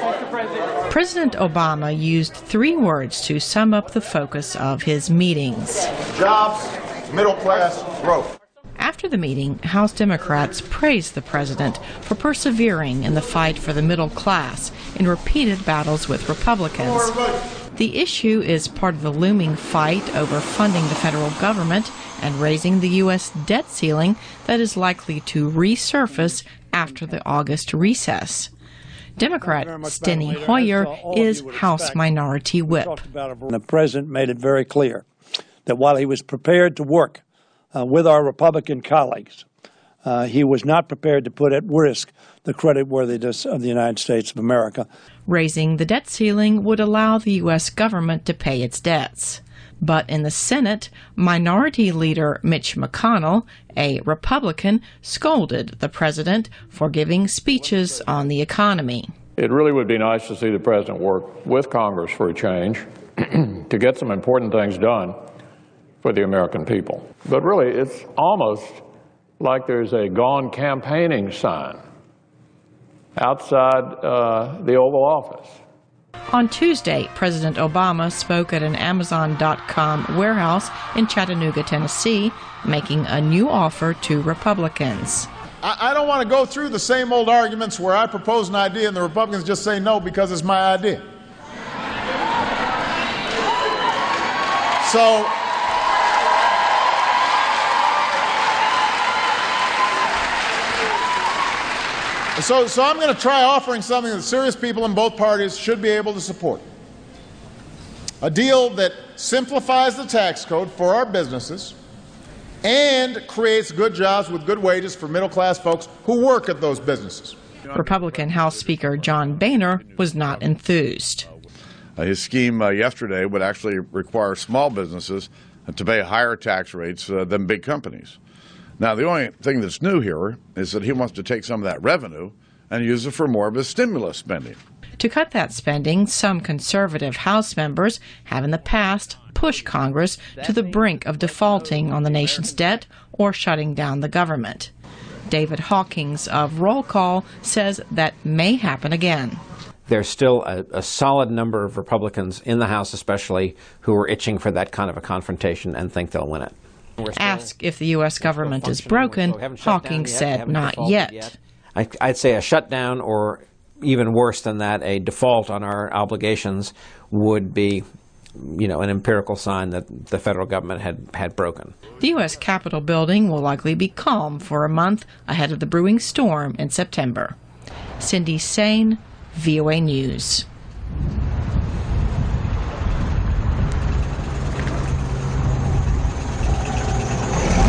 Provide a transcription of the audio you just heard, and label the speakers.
Speaker 1: President Obama used 3 words to sum up the focus of his meetings:
Speaker 2: jobs, middle class, growth.
Speaker 1: After the meeting, House Democrats praised the president for persevering in the fight for the middle class in repeated battles with Republicans. The issue is part of the looming fight over funding the federal government and raising the U.S. debt ceiling that is likely to resurface after the August recess. Democrat Steny Hoyer is House Minority Whip.
Speaker 3: The president made it very clear that while he was prepared to work with our Republican colleagues, he was not prepared to put at risk the creditworthiness of the United States of America.
Speaker 1: Raising the debt ceiling would allow the U.S. government to pay its debts. But in the Senate, Minority Leader Mitch McConnell, a Republican, scolded the president for giving speeches on the economy.
Speaker 4: It really would be nice to see the president work with Congress for a change to get some important things done for the American people. But really, it's almost like there's a gone campaigning sign outside the Oval Office.
Speaker 1: On Tuesday, President Obama spoke at an Amazon.com warehouse in Chattanooga, Tennessee, making a new offer to Republicans.
Speaker 2: I don't want to go through the same old arguments where I propose an idea and the Republicans just say no because it's my idea. So I'm going to try offering something that serious people in both parties should be able to support. A deal that simplifies the tax code for our businesses and creates good jobs with good wages for middle-class folks who work at those businesses.
Speaker 1: Republican House Speaker John Boehner was not enthused.
Speaker 5: His scheme yesterday would actually require small businesses to pay higher tax rates than big companies. Now, the only thing that's new here is that he wants to take some of that revenue and use it for more of his stimulus spending.
Speaker 1: To cut that spending, some conservative House members have in the past pushed Congress to the brink of defaulting on the nation's debt or shutting down the government. David Hawkins of Roll Call says that may happen again.
Speaker 6: There's still a solid number of Republicans in the House especially who are itching for that kind of a confrontation and think they'll win it.
Speaker 1: Asked if the U.S. government is broken, Hawkings said not yet.
Speaker 6: I'd say a shutdown, or even worse than that, a default on our obligations would be, an empirical sign that the federal government had broken.
Speaker 1: The U.S. Capitol building will likely be calm for a month ahead of the brewing storm in September. Cindy Sain, VOA News.